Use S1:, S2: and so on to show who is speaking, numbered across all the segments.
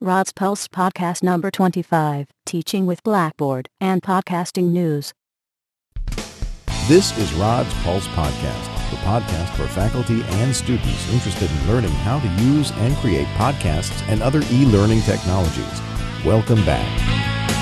S1: Rod's Pulse Podcast number 25, Teaching with Blackboard and Podcasting News.
S2: This is Rod's Pulse Podcast, the podcast for faculty and students interested in learning how to use and create podcasts and other e-learning technologies. Welcome back.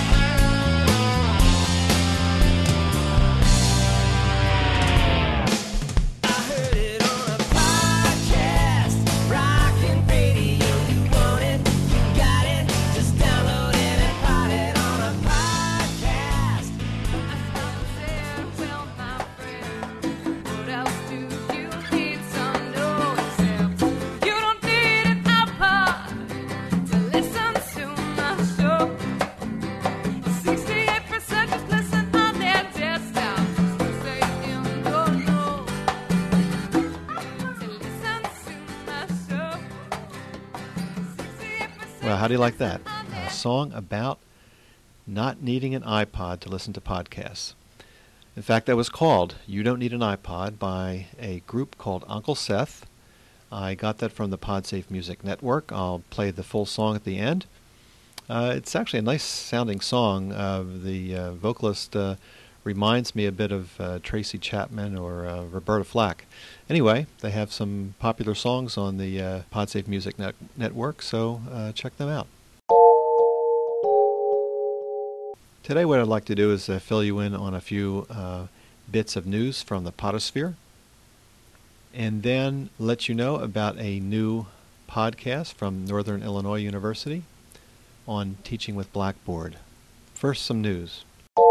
S3: Well, how do you like that? A song about not needing an iPod to listen to podcasts. In fact, that was called You Don't Need an iPod by a group called Uncle Seth. I got that from the PodSafe Music Network. I'll play the full song at the end. It's actually a nice sounding song. The vocalist reminds me a bit of Tracy Chapman or Roberta Flack. Anyway, they have some popular songs on the PodSafe Music Network, so check them out. Today what I'd like to do is fill you in on a few bits of news from the Podosphere, and then let you know about a new podcast from Northern Illinois University on teaching with Blackboard. First, some news.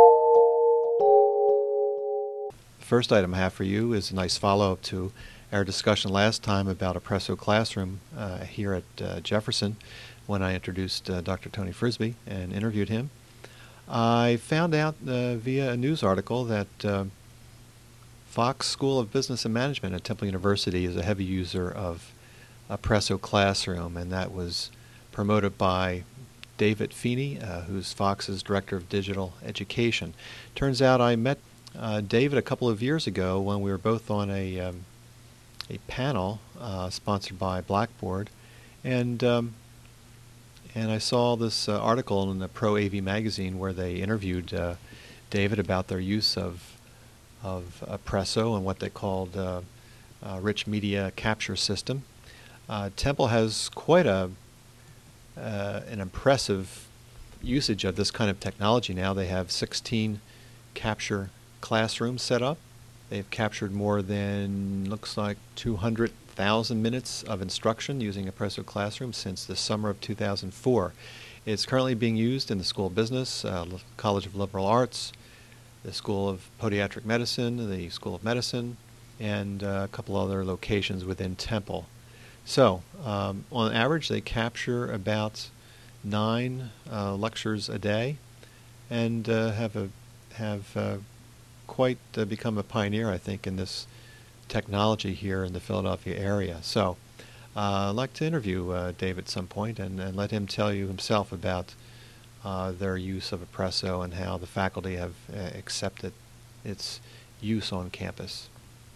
S3: First item I have for you is a nice follow-up to our discussion last time about Apresso Classroom here at Jefferson when I introduced Dr. Tony Frisbee and interviewed him. I found out via a news article that Fox School of Business and Management at Temple University is a heavy user of Apresso Classroom, and that was promoted by David Feeney, who's Fox's Director of Digital Education. Turns out I met David a couple of years ago when we were both on a panel sponsored by Blackboard, and I saw this article in the Pro AV magazine where they interviewed David about their use of Apresso and what they called rich media capture system. Temple has quite an impressive usage of this kind of technology now. They have 16 capture classrooms set up. They've captured more than, looks like, 200,000 minutes of instruction using Apresso Classroom since the summer of 2004. It's currently being used in the School of Business, College of Liberal Arts, the School of Podiatric Medicine, the School of Medicine, and a couple other locations within Temple. So, on average, they capture about 9 lectures a day, and have quite become a pioneer, I think, in this technology here in the Philadelphia area. So I'd like to interview Dave at some point and let him tell you himself about their use of Apresso and how the faculty have accepted its use on campus.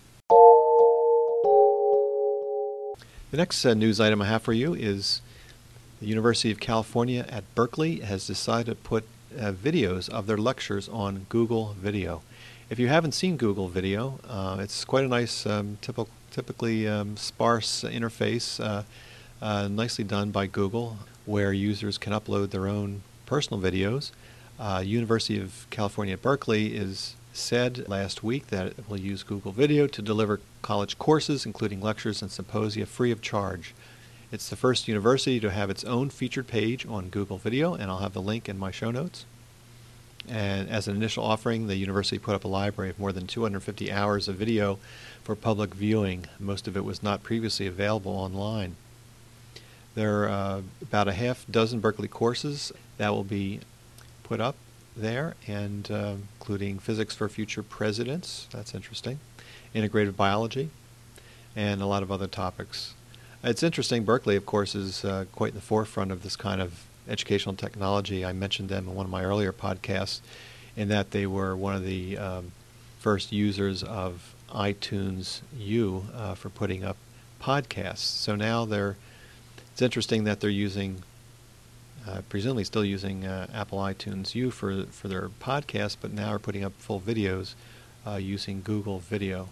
S3: The next news item I have for you is the University of California at Berkeley has decided to put videos of their lectures on Google Video. If you haven't seen Google Video, it's quite a nice, typically sparse interface, nicely done by Google, where users can upload their own personal videos. University of California at Berkeley is said last week that it will use Google Video to deliver college courses, including lectures and symposia, free of charge. It's the first university to have its own featured page on Google Video, and I'll have the link in my show notes. And as an initial offering, the university put up a library of more than 250 hours of video for public viewing. Most of it was not previously available online. There are about a half dozen Berkeley courses that will be put up there, and including Physics for Future Presidents, that's interesting, Integrative Biology, and a lot of other topics. It's interesting, Berkeley, of course, is quite in the forefront of this kind of educational technology. I mentioned them in one of my earlier podcasts in that they were one of the first users of iTunes U for putting up podcasts. So now it's interesting that they're using presumably still using Apple iTunes U for their podcast, but now are putting up full videos using Google Video.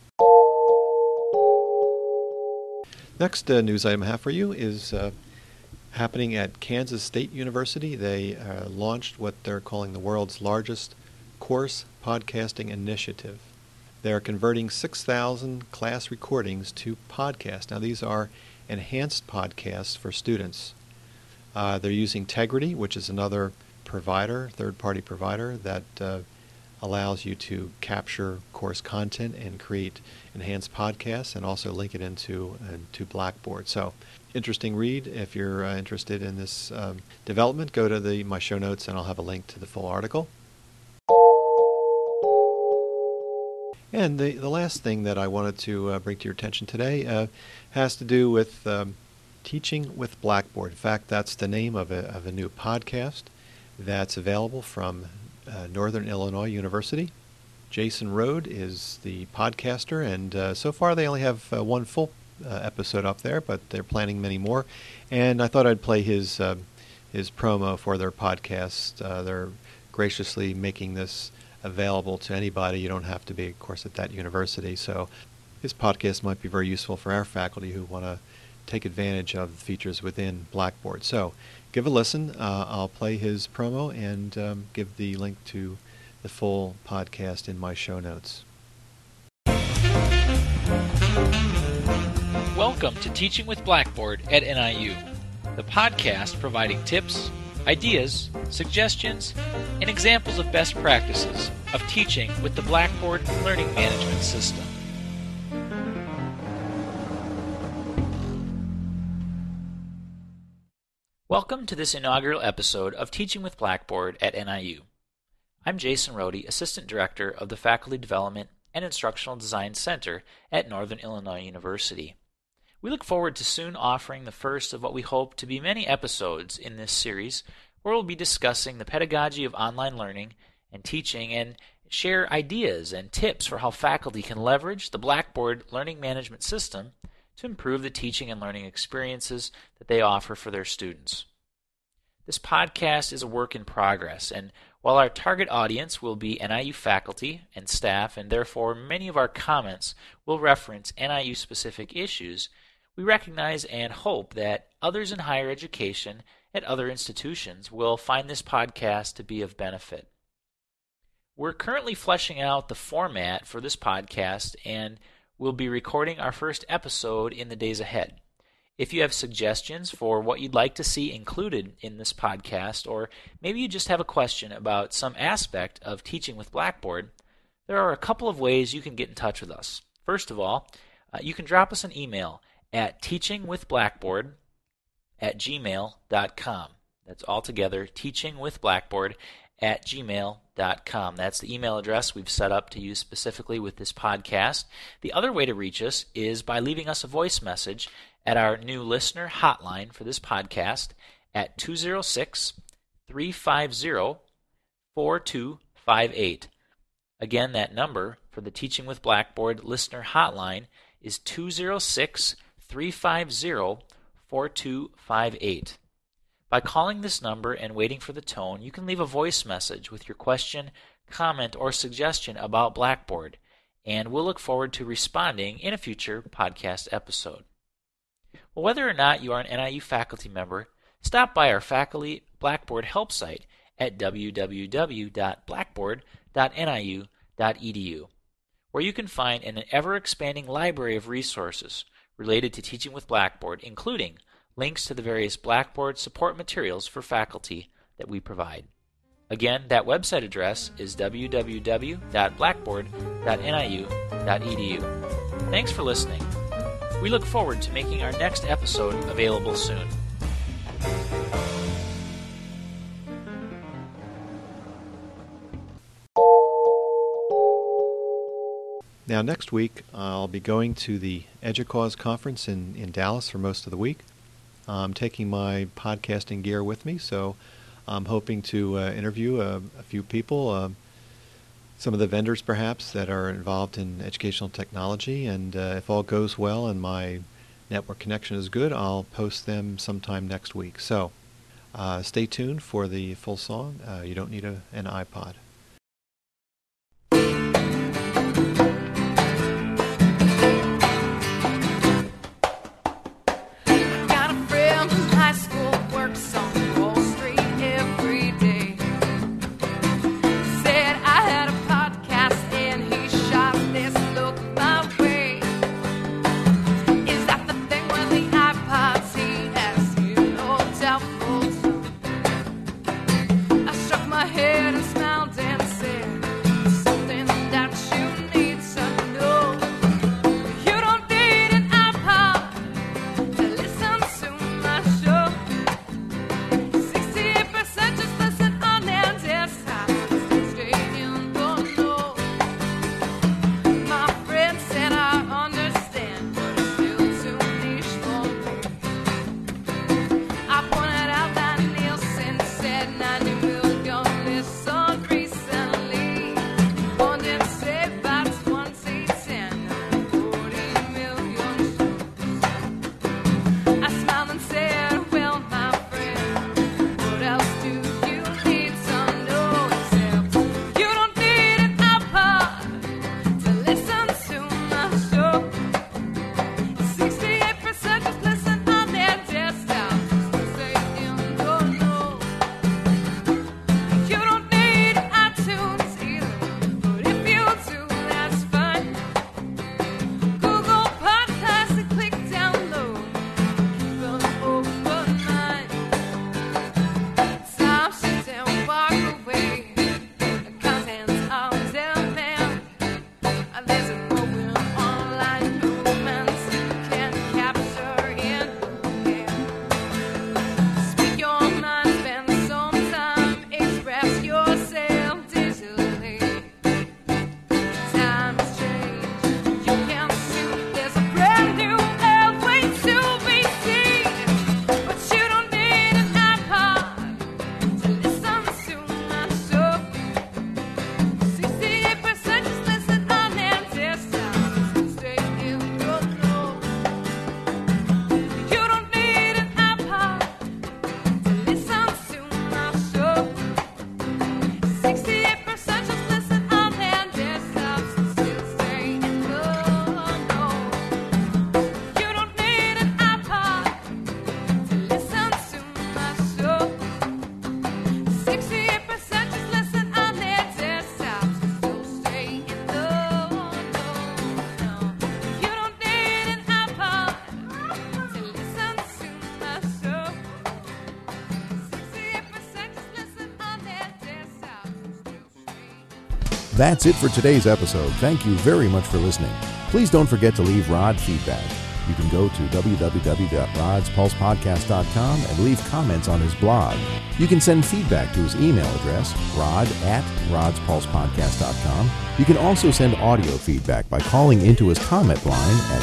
S3: Next news item I have for you is happening at Kansas State University. They launched what they're calling the world's largest course podcasting initiative. They're converting 6,000 class recordings to podcasts. Now, these are enhanced podcasts for students. They're using Tegrity, which is another provider, third-party provider, that allows you to capture course content and create enhanced podcasts and also link it into Blackboard. So, interesting read. If you're interested in this development, go to my show notes and I'll have a link to the full article. And the last thing that I wanted to bring to your attention today has to do with Teaching with Blackboard. In fact, that's the name of a new podcast that's available from Northern Illinois University. Jason Rode is the podcaster, and so far they only have one full episode up there, but they're planning many more. And I thought I'd play his promo for their podcast. They're graciously making this available to anybody. You don't have to be, of course, at that university. So his podcast might be very useful for our faculty who want to take advantage of the features within Blackboard. So give a listen. I'll play his promo and give the link to the full podcast in my show notes.
S4: Welcome to Teaching with Blackboard at NIU, the podcast providing tips, ideas, suggestions, and examples of best practices of teaching with the Blackboard Learning Management System. Welcome to this inaugural episode of Teaching with Blackboard at NIU. I'm Jason Rode, Assistant Director of the Faculty Development and Instructional Design Center at Northern Illinois University. We look forward to soon offering the first of what we hope to be many episodes in this series, where we'll be discussing the pedagogy of online learning and teaching and share ideas and tips for how faculty can leverage the Blackboard Learning Management System to improve the teaching and learning experiences that they offer for their students. This podcast is a work in progress, and while our target audience will be NIU faculty and staff, and therefore many of our comments will reference NIU-specific issues, we recognize and hope that others in higher education at other institutions will find this podcast to be of benefit. We're currently fleshing out the format for this podcast, and we'll be recording our first episode in the days ahead. If you have suggestions for what you'd like to see included in this podcast, or maybe you just have a question about some aspect of teaching with Blackboard, there are a couple of ways you can get in touch with us. First of all, you can drop us an email at teachingwithblackboard@gmail.com. That's all together, teachingwithblackboard@gmail.com. That's the email address we've set up to use specifically with this podcast. The other way to reach us is by leaving us a voice message at our new listener hotline for this podcast at 206-350-4258. Again, that number for the Teaching with Blackboard listener hotline is 206-350-4258. By calling this number and waiting for the tone, you can leave a voice message with your question, comment, or suggestion about Blackboard, and we'll look forward to responding in a future podcast episode. Well, whether or not you are an NIU faculty member, stop by our faculty Blackboard help site at www.blackboard.niu.edu, where you can find an ever-expanding library of resources related to teaching with Blackboard, including links to the various Blackboard support materials for faculty that we provide. Again, that website address is www.blackboard.niu.edu. Thanks for listening. We look forward to making our next episode available soon.
S3: Now, next week, I'll be going to the EDUCAUSE conference in Dallas for most of the week. I'm taking my podcasting gear with me, so I'm hoping to interview a few people, some of the vendors perhaps that are involved in educational technology, and if all goes well and my network connection is good, I'll post them sometime next week. So Stay tuned for the full song. You don't need an iPod.
S5: Got a friend from high school, works on Wall Street every day. Said I had a podcast and he shot this look my way. Is that the thing with the iPods? He asked, you know, doubtful too. I shook my head and smiled and said, something that you need to know. You don't need an iPod to listen to my show. 68% just listen on their desktop. Stay in the know. My friend said I understand, but it's still too niche for me. I pointed out that Nielsen said 90 million listened recently. One didn't say by 2010, 40 million shows. I smiled and said, well, my friend, what else do you need to know except you don't need an iPod to listen to my show. 68% just listen on their desktop. Stay in the know. You don't need iTunes either, but if you do, that's fine. Google Podcasts and click download. Keep an open mind. Time sit and walk away. The content's on demand. There's a growing online movement you can capture in your hand. Speak your mind, spend some time, express yourself digitally. Times change, you can see there's a brand new world waiting to be seen. But you don't need an iPod to listen to my show. 68% just listen on their desktop. Stay in the know. You don't need an iPod to listen to my show. 68% just listen on their desktops. Still stay in the know. You don't need an iPod to listen to my show. 68% just listen on their desktops. Still stay in the know. You don't need an iPod to listen to my show. 68% just listen on their desktops. Still stay.
S2: That's it for today's episode. Thank you very much for listening. Please don't forget to leave Rod feedback. You can go to www.rodspulsepodcast.com and leave comments on his blog. You can send feedback to his email address, rod@rodspulsepodcast.com. You can also send audio feedback by calling into his comment line at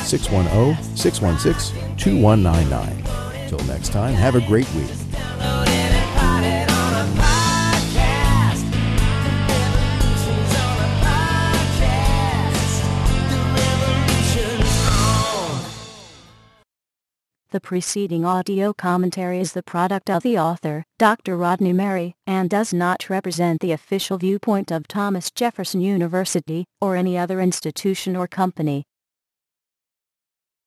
S2: 610-616-2199. Till next time, have a great week.
S5: Download it and put it on a podcast. Revolution's on a podcast. The revolution's on.
S1: The preceding audio commentary is the product of the author, Dr. Rodney Merry, and does not represent the official viewpoint of Thomas Jefferson University, or any other institution or company.